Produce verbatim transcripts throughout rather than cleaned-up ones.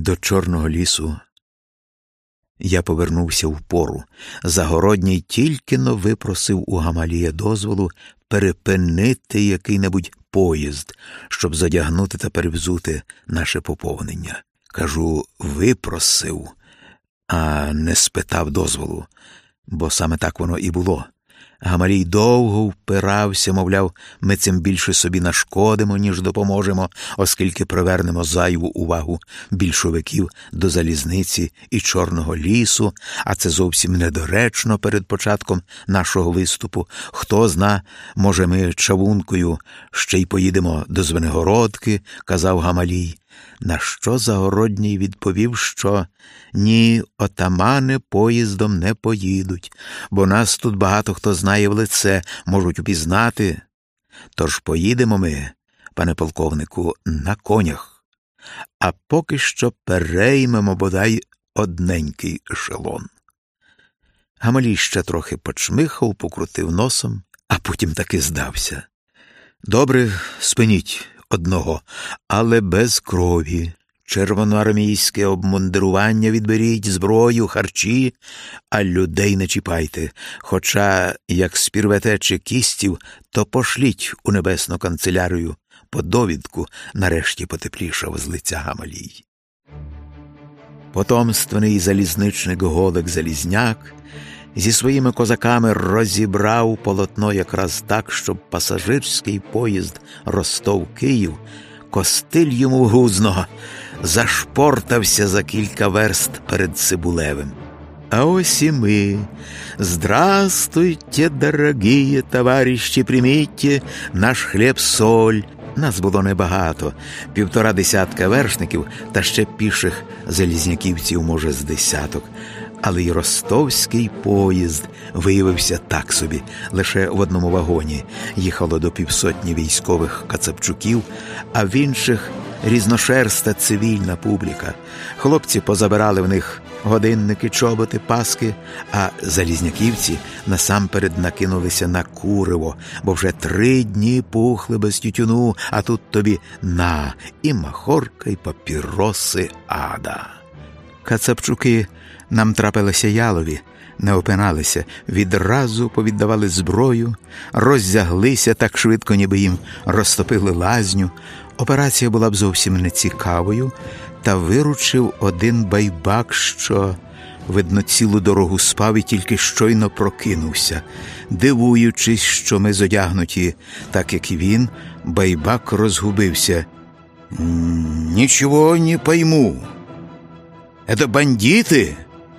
До Чорного лісу я повернувся впору. Загородній тільки-но випросив у Гамалія дозволу перепинити який-небудь поїзд, щоб задягнути та перевзути наше поповнення. Кажу, випросив, а не спитав дозволу, бо саме так воно і було. Гамалій довго впирався, мовляв, ми цим більше собі нашкодимо, ніж допоможемо, оскільки привернемо зайву увагу більшовиків до залізниці і Чорного лісу, а це зовсім недоречно перед початком нашого виступу. Хто зна, може ми чавункою ще й поїдемо до Звенигородки, казав Гамалій. На що Загородній відповів, що ні, отамани поїздом не поїдуть, бо нас тут багато хто знає в лице, можуть упізнати. Тож поїдемо ми, пане полковнику, на конях, а поки що переймемо бодай одненький ешелон. Гамалій ще трохи почмихав, покрутив носом, а потім таки здався. Добре, спиніть одного, але без крові. Червоноармійське обмундирування відберіть, зброю, харчі, а людей не чіпайте. Хоча, як спірвете чекістів, то пошліть у небесну канцелярію по довідку, нарешті потеплішав з лиця Гамалій. Потомственний залізничник Голик Залізняк зі своїми козаками розібрав полотно якраз так, щоб пасажирський поїзд Ростов-Київ, костиль йому гузного, зашпортався за кілька верст перед Цибулевим. А ось і ми. Здравствуйте, дорогие товарищи, примітьте наш хліб-соль. Нас було небагато, півтора десятка вершників та ще піших залізняківців, може, з десяток. Але й ростовський поїзд виявився так собі. Лише в одному вагоні їхало до півсотні військових кацапчуків, а в інших різношерста цивільна публіка. Хлопці позабирали в них годинники, чоботи, паски, а залізняківці насамперед накинулися на куриво, бо вже три дні пухли без тютюну, а тут тобі на, і махорка, і папіроси ада. Кацапчуки нам трапилися ялові, не опиналися, відразу повіддавали зброю, роздяглися так швидко, ніби їм розтопили лазню. Операція була б зовсім нецікавою, та виручив один байбак, що, видно, цілу дорогу спав і тільки щойно прокинувся. Дивуючись, що ми зодягнуті, так як і він, байбак розгубився. «Нічого не пойму. Это бандиты?»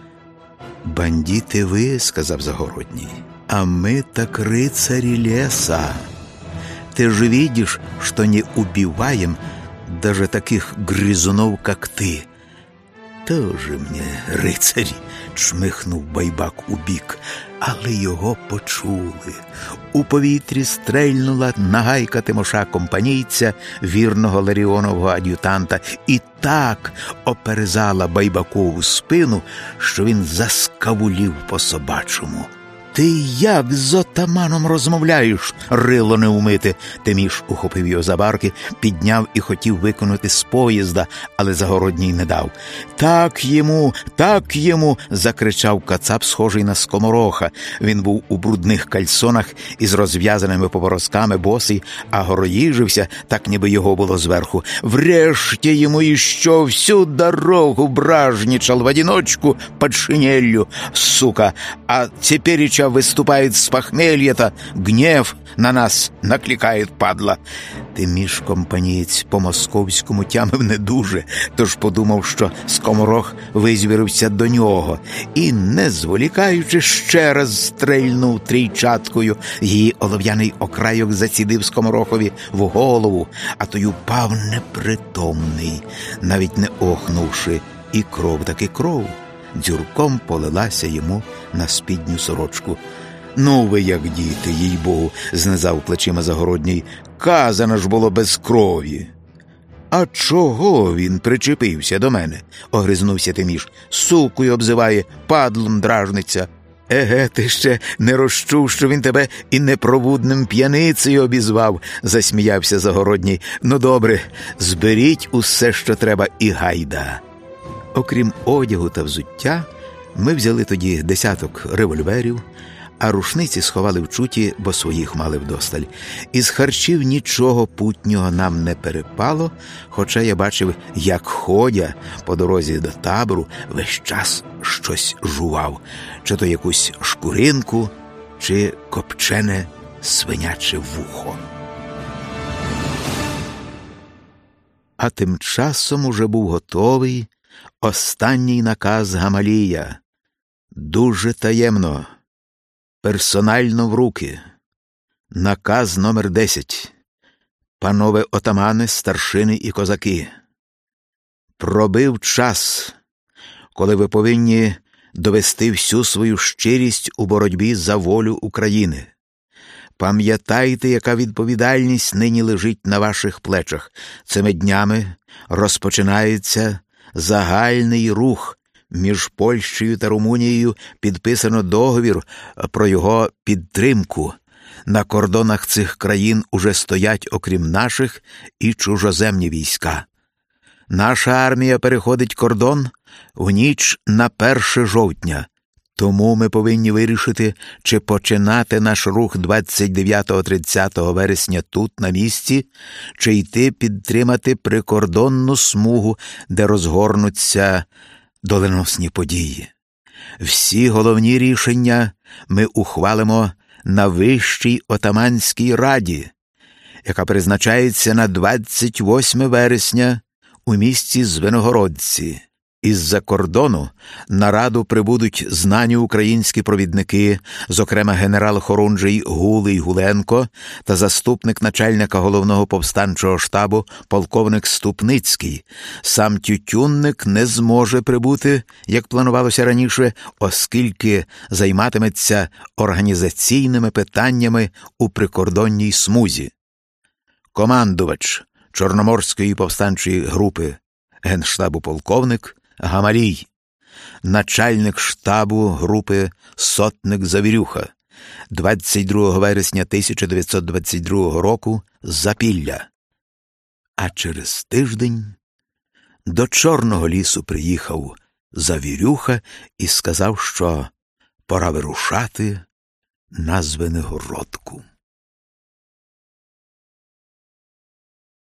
«Бандиты вы, — сказав Загородний, — а мы так рыцари леса. Ты же видишь, что не убиваем даже таких грызунов, как ты». «Тоже мне рицарі», – чмихнув байбак у бік, але його почули. У повітрі стрельнула нагайка Тимоша Компанійця, вірного Ларіонового ад'ютанта, і так оперезала байбакову спину, що він заскавулів по-собачому. «Ти як з отаманом розмовляєш, рило неумите?» Тиміш ухопив його за барки, підняв і хотів виконати з поїзда, але Загородній не дав. «Так йому, так йому!» – закричав кацап, схожий на скомороха. Він був у брудних кальсонах із розв'язаними поворозками, босий, а гороїжився, так ніби його було зверху. «Вреште йому іще всю дорогу бражничал в одиночку под шинелью, сука, а теперь выступает с похмелья-то, гнев на нас накликает, падла». Тиміш Компанієць по-московському тямив не дуже, тож подумав, що скоморох визвірився до нього, і, не зволікаючи, ще раз стрельнув трійчаткою. Її олов'яний окрайок зацідив скоморохові в голову, а той упав непритомний, навіть не охнувши, і кров таки кров дзюрком полилася йому на спідню сорочку. «Ну ви як діти, їй-богу!» – знизав плечима Загородній. «Казано ж було без крові!» «А чого він причепився до мене?» – огризнувся Тиміш. «Сукою обзиває, падлом дражниться». «Еге, ти ще не розчув, що він тебе і непробудним п'яницею обізвав», – засміявся Загородній. «Ну добре, зберіть усе, що треба, і гайда». Окрім одягу та взуття, ми взяли тоді десяток револьверів, а рушниці сховали в чуті, бо своїх мали вдосталь. Із харчів нічого путнього нам не перепало, хоча я бачив, як Ходя по дорозі до табору весь час щось жував, чи то якусь шкуринку, чи копчене свиняче вухо. А тим часом уже був готовий останній наказ Гамалія. Дуже таємно, персонально в руки. Наказ номер десять. Панове отамани, старшини і козаки. Пробив час, коли ви повинні довести всю свою щирість у боротьбі за волю України. Пам'ятайте, яка відповідальність нині лежить на ваших плечах. Цими днями розпочинається загальний рух. Між Польщею та Румунією підписано договір про його підтримку. На кордонах цих країн уже стоять, окрім наших, і чужоземні війська. Наша армія переходить кордон в ніч на перше жовтня. Тому ми повинні вирішити, чи починати наш рух двадцять дев'ятого - тридцятого вересня тут, на місці, чи йти підтримати прикордонну смугу, де розгорнуться доленосні події. Всі головні рішення ми ухвалимо на Вищій отаманській раді, яка призначається на двадцять восьме вересня у місті Звенигородці. Із-за кордону на раду прибудуть знані українські провідники, зокрема генерал Хорунжий Гулий Гуленко та заступник начальника головного повстанчого штабу полковник Ступницький. Сам Тютюнник не зможе прибути, як планувалося раніше, оскільки займатиметься організаційними питаннями у прикордонній смузі. Командувач Чорноморської повстанчої групи Генштабу полковник Гамалій, начальник штабу групи сотник Завірюха, двадцять другого вересня тисяча дев'ятсот двадцять другого року, Запілля. А через тиждень до Чорного лісу приїхав Завірюха і сказав, що пора вирушати на Звенигородку.